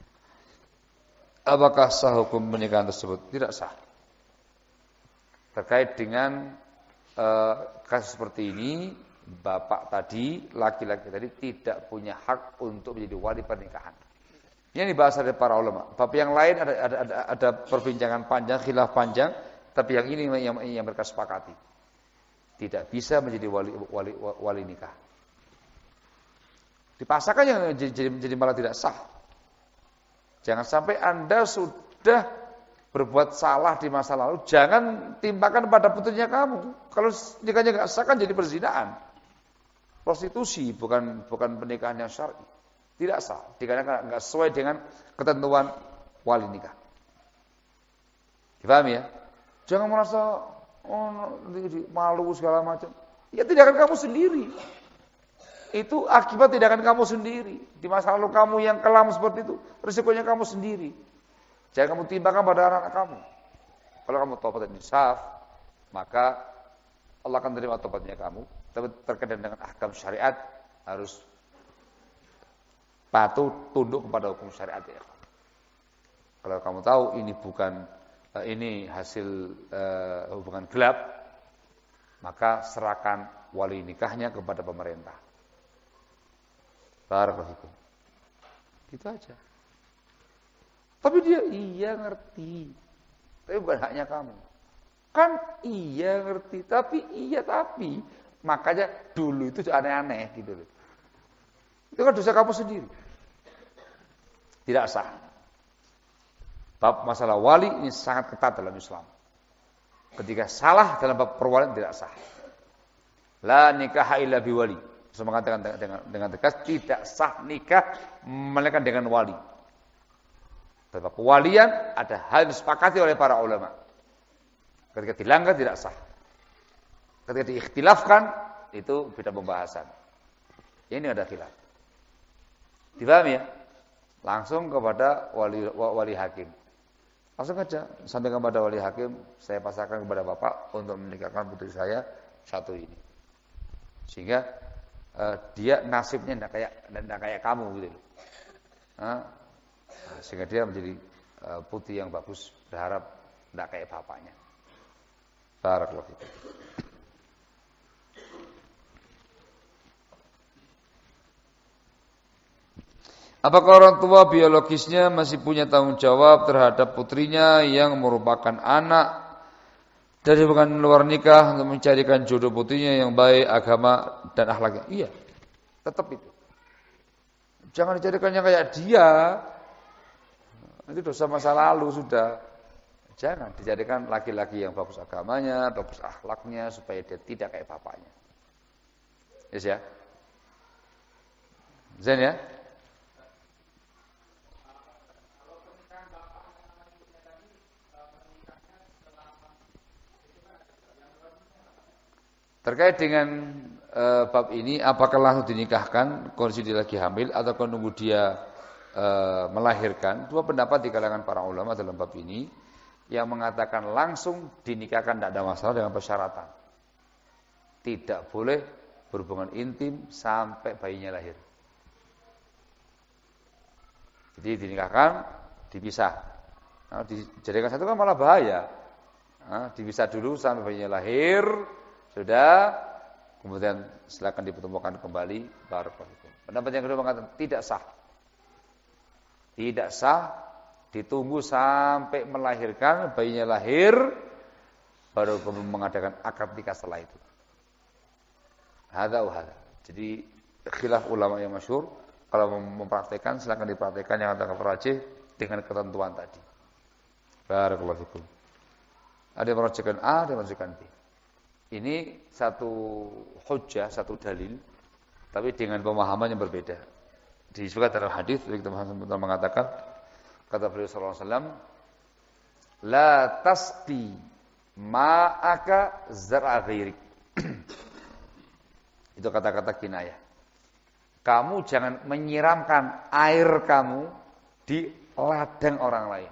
Apakah sah hukum pernikahan tersebut? Tidak sah. Terkait dengan kasus seperti ini, bapak tadi, laki-laki tadi tidak punya hak untuk menjadi wali pernikahan. Ini dibahas oleh para ulama. Tapi yang lain ada perbincangan panjang, khilaf panjang. Tapi yang ini yang mereka sepakati. Tidak bisa menjadi wali nikah. Dipaksakan yang jadi malah tidak sah. Jangan sampai Anda sudah berbuat salah di masa lalu, jangan timpakan pada putrinya kamu. Kalau nikahnya nggak sah kan jadi perzinaan. Prostitusi bukan pernikahan yang syar'i. Tidak sah, dikarenakan enggak sesuai dengan ketentuan wali nikah. Dipahami ya? Jangan merasa malu segala macam. Ya tindakan kamu sendiri. Itu akibat tindakan kamu sendiri. Di masa lalu kamu yang kelam seperti itu, risikonya kamu sendiri. Jangan kamu timbangkan pada anak-anak kamu. Kalau kamu taubat dan insaf, maka Allah akan terima taubatnya kamu. Tapi terkait dengan ahkam syariat harus patuh tunduk kepada hukum syariat ya. Kalau kamu tahu ini hasil hubungan gelap, maka serahkan wali nikahnya kepada pemerintah. Barakallahu. Gitu aja. Tapi dia iya ngerti. Tapi bukan haknya kamu. Kan iya ngerti, tapi makanya dulu itu aneh-aneh gitu loh. Itu kan dosa kamu sendiri. Tidak sah. Bab masalah wali ini sangat ketat dalam Islam. Ketika salah dalam bab perwalian tidak sah. La nikah illa biwali. Saya mengatakan dengan tegas tidak sah nikah melainkan dengan wali. Dalam kewalian ada hal yang disepakati oleh para ulama. Ketika dilanggar tidak sah. Ketika diikhtilafkan itu beda pembahasan. Ini ada khilaf. Dipahami ya? langsung kepada wali hakim. Langsung aja sampaikan kepada wali hakim, saya pasrahkan kepada Bapak untuk menikahkan putri saya satu ini. Sehingga dia nasibnya enggak kayak kamu gitu loh. Sehingga dia menjadi putri yang bagus, berharap enggak kayak bapaknya. Barakallahu fikum. Apakah orang tua biologisnya masih punya tanggung jawab terhadap putrinya yang merupakan anak dari hubungan luar nikah untuk mencarikan jodoh putrinya yang baik agama dan akhlaknya? Iya, tetap itu. Jangan dicarikannya kayak dia. Itu dosa masa lalu sudah. Jangan dijadikan laki-laki yang bagus agamanya, bagus akhlaknya supaya dia tidak kayak bapaknya. Yes ya. Zen ya. Terkait dengan bab ini, apakah langsung dinikahkan kondisi dia lagi hamil atau menunggu dia melahirkan? Dua pendapat di kalangan para ulama dalam bab ini, yang mengatakan langsung dinikahkan tidak ada masalah dengan persyaratan. Tidak boleh berhubungan intim sampai bayinya lahir. Jadi dinikahkan, dipisah. Nah, dijadikan satu kan malah bahaya. Nah, dipisah dulu sampai bayinya lahir. Sudah, kemudian silakan dipertemukan kembali. Barakallahu. Pendapat yang kedua mengatakan tidak sah. Tidak sah, ditunggu sampai melahirkan, bayinya lahir, baru mengadakan akad nikah setelah itu. Hadza wa hadza. Jadi khilaf ulama yang masyhur, kalau mempraktekkan silakan dipraktekkan yang antara rajih dengan ketentuan tadi. Barakallahu fikum. Ada yang merujukkan A, ada yang merujukkan B. Ini satu hujjah, satu dalil, tapi dengan pemahaman yang berbeda. Disebutkan dalam hadis, kita mengatakan, kata beliau sallallahu alaihi wasallam, la tasqi ma'aka zar'a ghairik. Itu kata-kata kinayah. Kamu jangan menyiramkan air kamu di ladang orang lain.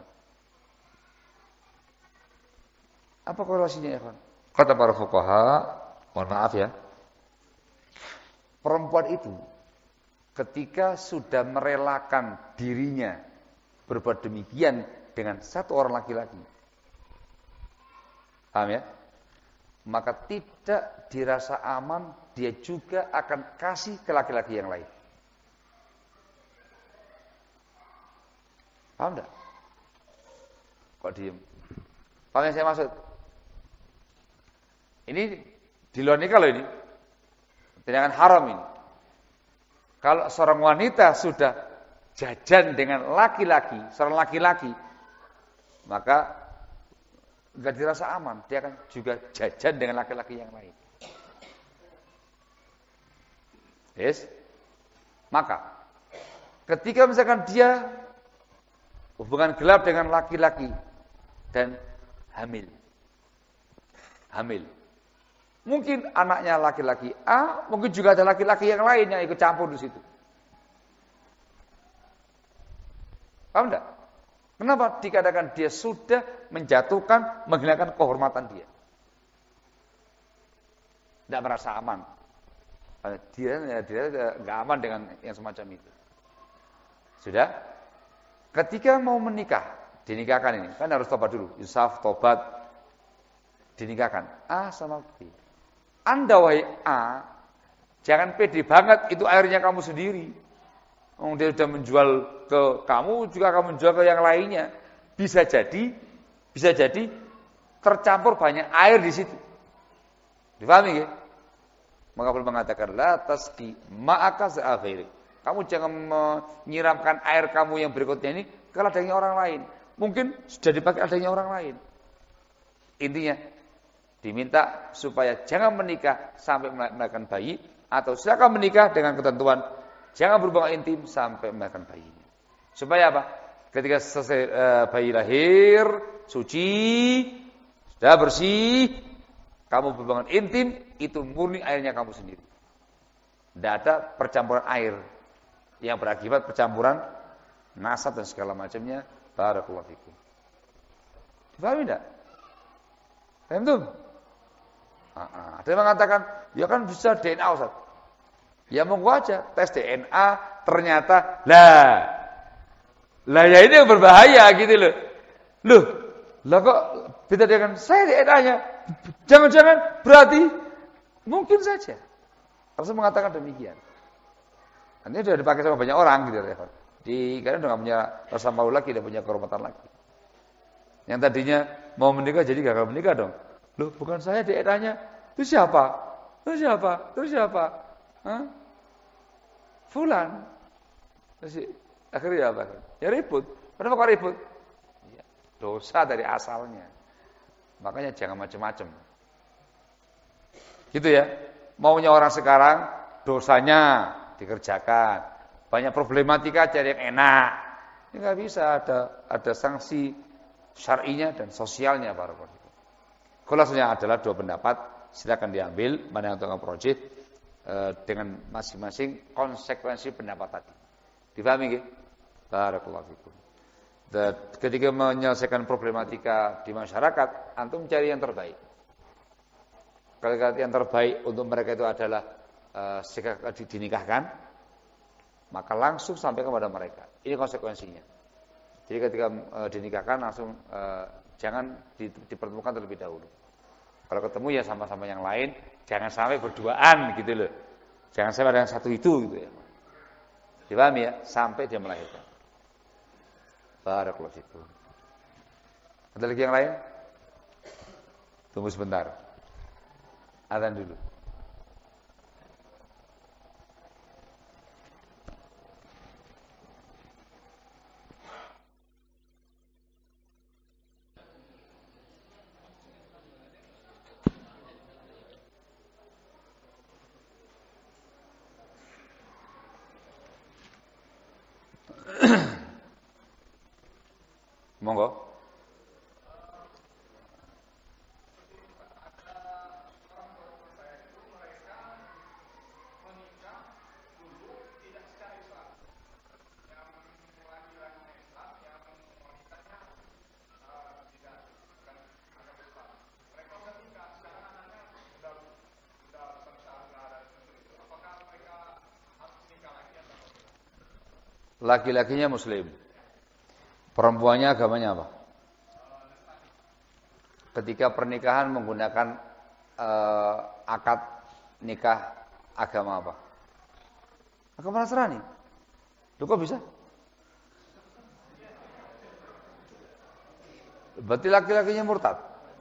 Apa korelasinya ya, kawan? Kata para fuqaha, mohon maaf ya, perempuan itu ketika sudah merelakan dirinya berbuat demikian dengan satu orang laki-laki, paham ya? Maka tidak dirasa aman, dia juga akan kasih ke laki-laki yang lain. Paham enggak? Kok diem? Paham yang saya maksud? Ini di luar nikah loh ini. Tindakan haram ini. Kalau seorang wanita sudah jajan dengan laki-laki, seorang laki-laki, maka enggak dirasa aman, dia akan juga jajan dengan laki-laki yang lain. Yes. Maka ketika misalkan dia hubungan gelap dengan laki-laki dan hamil. Mungkin anaknya laki-laki A, mungkin juga ada laki-laki yang lain yang ikut campur di situ. Paham enggak? Kenapa? Dikatakan dia sudah menjatuhkan, menghilangkan kehormatan dia. Tidak merasa aman. Dia enggak aman dengan yang semacam itu. Sudah? Ketika mau menikah, dinikahkan ini, kan harus tobat dulu. Insaf, tobat, dinikahkan. A sama B. Anda wahai A, jangan pede banget itu airnya kamu sendiri. Dia sudah menjual ke kamu, juga kamu menjual ke yang lainnya. Bisa jadi tercampur banyak air di situ. Dipahami ya? Maka belum mengatakan la tasqi ma'aka za'aghiri. Kamu jangan menyiramkan air kamu yang berikutnya ini ke ladangnya orang lain. Mungkin sudah dipakai ladangnya orang lain. Intinya diminta supaya jangan menikah sampai melahirkan bayi, atau silakan menikah dengan ketentuan jangan berhubungan intim sampai melahirkan bayinya. Supaya apa? Ketika selesai bayi lahir, suci, sudah bersih, kamu berhubungan intim, itu murni airnya kamu sendiri. Tidak ada percampuran air yang berakibat percampuran nasab dan segala macamnya. Barakallahu fikum. Paham tidak? Paham tuh? Ada yang mengatakan, ya kan bisa DNA Ustaz. Ya monggo aja, tes DNA ternyata lah ya ini yang berbahaya gitu loh. Lah kok kita dengan saya DNA-nya. Jangan-jangan berarti mungkin saja. Rasul mengatakan demikian. Ini sudah dipakai sama banyak orang gitu ya. Karena udah nggak punya rasa malu lagi, udah punya kehormatan lagi. Yang tadinya mau menikah jadi gagal menikah dong. Loh, bukan saya DNA-nya. Itu siapa? Terus siapa? Hah? Fulan. Terus akhirnya apa? Ya ribut. Kenapa kok ribut? Ya, dosa dari asalnya. Makanya jangan macam-macam. Gitu ya. Maunya orang sekarang dosanya dikerjakan. Banyak problematika cari yang enak. Ini nggak bisa, ada sanksi syar'inya dan sosialnya para penonton. Khulasnya adalah dua pendapat, silakan diambil mana yang untuk project dengan masing-masing konsekuensi pendapat tadi. Dipahami nggih? Barakallahu fikum. Dan ketika menyelesaikan problematika di masyarakat, antum cari yang terbaik. Kalau yang terbaik untuk mereka itu adalah segera dinikahkan, maka langsung sampaikan kepada mereka. Ini konsekuensinya. Jadi ketika dinikahkan langsung jangan dipertemukan terlebih dahulu. Kalau ketemu ya sama-sama yang lain, jangan sampai berduaan gitu loh. Jangan sampai ada yang satu itu gitu ya. Dipahami ya? Sampai dia melahirkan. Barakallahu fikum. Ada lagi yang lain? Tunggu sebentar. Adzan dulu. Monggo. Laki-lakinya muslim. Perempuannya agamanya apa? Ketika pernikahan menggunakan akad nikah agama apa? Agama Nasrani. Loh kok bisa? Berarti laki-lakinya murtad.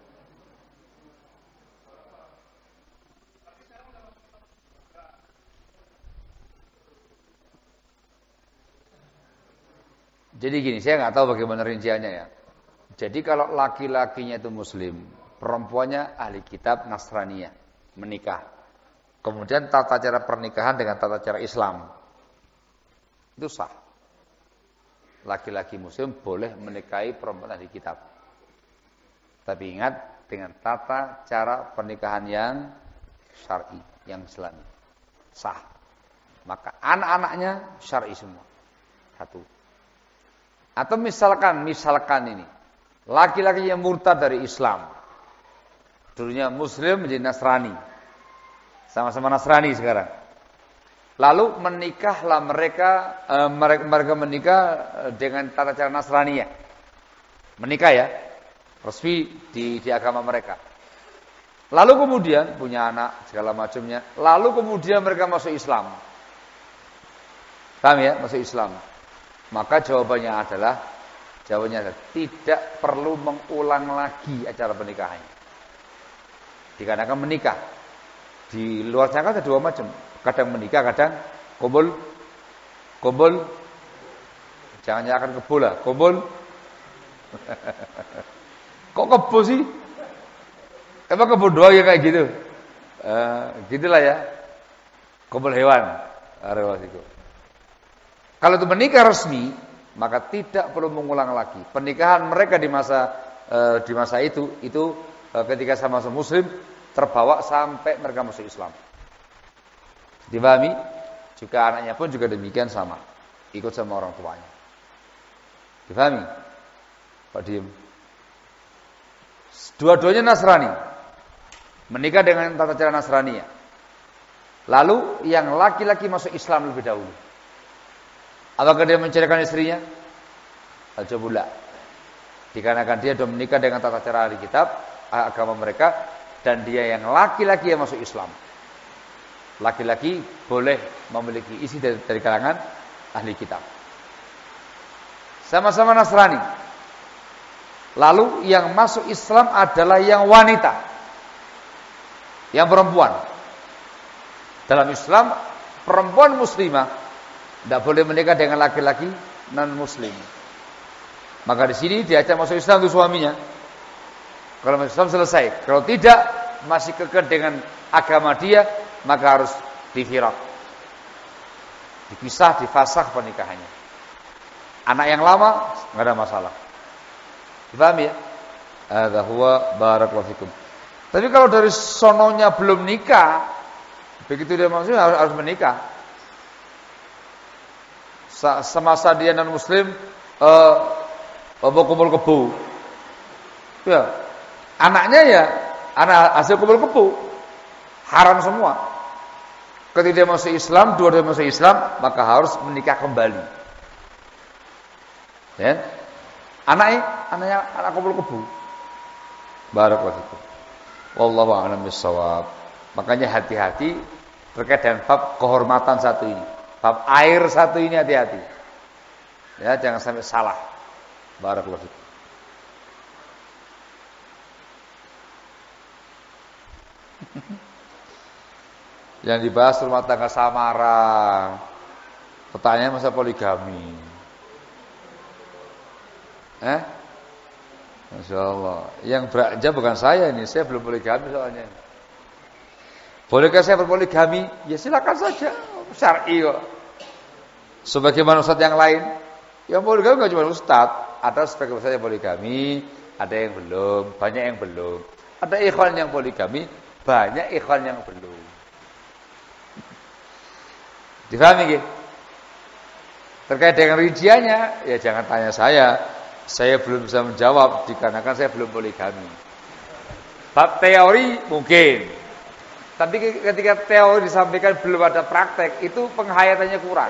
Jadi gini, saya nggak tahu bagaimana rinciannya ya. Jadi kalau laki-lakinya itu muslim, perempuannya ahli kitab Nasraniyah, menikah. Kemudian tata cara pernikahan dengan tata cara Islam. Itu sah. Laki-laki muslim boleh menikahi perempuan ahli kitab. Tapi ingat dengan tata cara pernikahan yang syar'i, yang Islami. Sah. Maka anak-anaknya syar'i semua. Satu. Atau misalkan ini laki-laki yang murtad dari Islam, dulunya Muslim menjadi Nasrani, sama-sama Nasrani sekarang. Lalu menikahlah mereka menikah dengan tata cara Nasraniyah, menikah ya, resmi di agama mereka. Lalu kemudian punya anak segala macamnya. Lalu kemudian mereka masuk Islam, paham ya, masuk Islam. Maka jawabannya adalah tidak perlu mengulang lagi acara pernikahannya. Dikarenakan menikah di luar sana ada dua macam, kadang menikah, kadang kumpul. Jangan nyalakan kebo lah, kumpul. Kok kebo sih? Emang kebo doang ya kayak gitu? Gitulah ya. Kumpul hewan. Kalau itu menikah resmi, maka tidak perlu mengulang lagi. Pernikahan mereka di masa itu ketika sama-sama muslim terbawa sampai mereka masuk Islam. Dipahami? Juga anaknya pun juga demikian sama, ikut sama orang tuanya. Dipahami? Pak diem. Dua-duanya Nasrani. Menikah dengan tata cara Nasrani ya. Lalu yang laki-laki masuk Islam lebih dahulu. Apakah dia menceraikan istrinya? Al-Jabula. Dikarenakan dia sudah menikah dengan tata cara ahli kitab, agama mereka, dan dia yang laki-laki yang masuk Islam. Laki-laki boleh memiliki istri dari kalangan ahli kitab. Sama-sama Nasrani. Lalu yang masuk Islam adalah yang wanita, yang perempuan. Dalam Islam, perempuan muslimah tidak boleh menikah dengan laki-laki non-muslim. Maka di sini diajak masuk Islam untuk suaminya. Kalau masuk Islam selesai. Kalau tidak, masih kekeh dengan agama dia, maka harus difirak. Dipisah, difasakh pernikahannya. Anak yang lama enggak ada masalah. Dipahami ya? Hadza huwa barakallahu fikum. Tapi kalau dari sononya belum nikah, begitu dia masuk harus menikah. Semasa dia non muslim kumpul kebo. Ya. Anaknya ya anak hasil kumpul kebo. Haram semua. Ketika dia masuk Islam, dua-duanya masuk Islam, maka harus menikah kembali. Ya. Anaknya anak kumpul kebo. Barakallahu fikum. Wallahu a'lam bissawab. Makanya hati-hati terkait dengan bab kehormatan satu ini. Bab air satu ini hati-hati. Ya, jangan sampai salah. Barakallahu fikum. Yang dibahas rumah tangga samaran. Pertanyaan masa poligami. Masya Allah. Yang beranjak bukan saya ini. Saya belum poligami soalnya. Bolehkah saya berpoligami? Ya silakan saja. Syar'i kok. Sebagaimana ustaz yang lain. Yang poligami enggak cuma ustaz. Ada sebagian ustaz yang poligami. Ada yang belum. Banyak yang belum. Ada ikhwan yang poligami. Banyak ikhwan yang belum. Difahami gitu? Terkait dengan rinciannya, ya jangan tanya saya. Saya belum bisa menjawab dikarenakan saya belum poligami. Bab teori mungkin. Tapi ketika teori disampaikan belum ada praktek, itu penghayatannya kurang.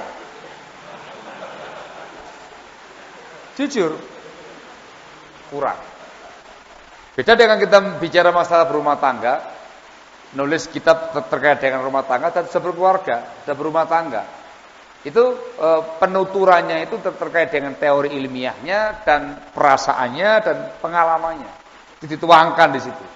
Jujur, kurang. Beda dengan kita bicara masalah berumah tangga, nulis kitab terkait dengan rumah tangga dan berkeluarga, dan berumah tangga. Itu penuturannya itu terkait dengan teori ilmiahnya dan perasaannya dan pengalamannya. Itu dituangkan di situ.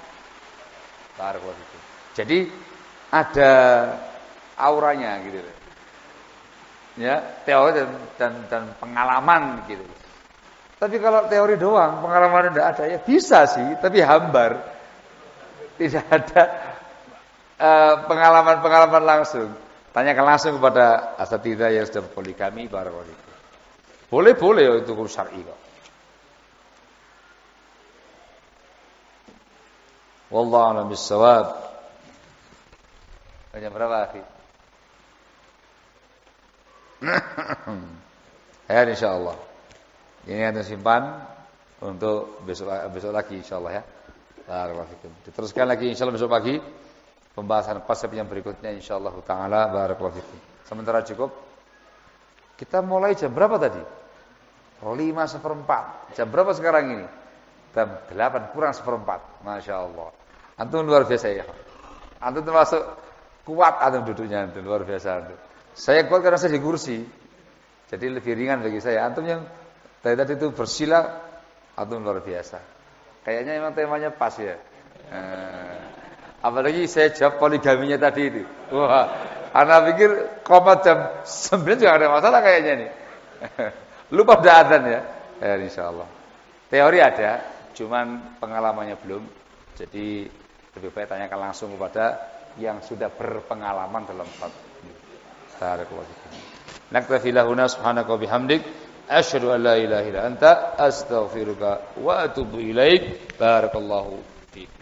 Jadi ada auranya gitu. Ya, teori dan pengalaman gitu. Tapi kalau teori doang, pengalaman tidak ada ya bisa sih, tapi hambar. Tidak ada pengalaman langsung. Tanyakan langsung kepada asatidzah yang sudah berpoligami barakallahu. Boleh itu hukum syar'i kok. Wallahu a'lam bissawab. Jam berapa, akhi? Ya insyaallah. Ini Anda simpan untuk besok lagi insyaallah ya. Barakallahu fikum. Diteruskan lagi insyaallah besok pagi. Pembahasan konsep yang berikutnya insyaallah taala barakallahu fikum. Sementara cukup. Kita mulai jam berapa tadi? 5:04. Jam berapa sekarang ini? Jam 8 kurang 1/4. Masya-Allah. Antum luar biasa ya. Antum termasuk kuat antum duduknya, antum luar biasa antum. Saya kuat karena saya di kursi. Jadi lebih ringan bagi saya. Antum yang tadi itu bersila, antum luar biasa. Kayaknya memang temanya pas ya. Apalagi saya jawab poligaminya tadi itu. Wah, anak pikir komat jam 9 juga ada masalah kayaknya nih. Lupa pada adzan ya. Insyaallah. Teori ada, cuman pengalamannya belum. Jadi lebih baik tanyakan langsung kepada yang sudah berpengalaman dalam bab ini. Barakallahu fikum. Naktafi lahuna subhanaka wa bihamdik asyhadu an la ilaha illa anta astaghfiruka wa atubu ilaik. Barakallahu fiik.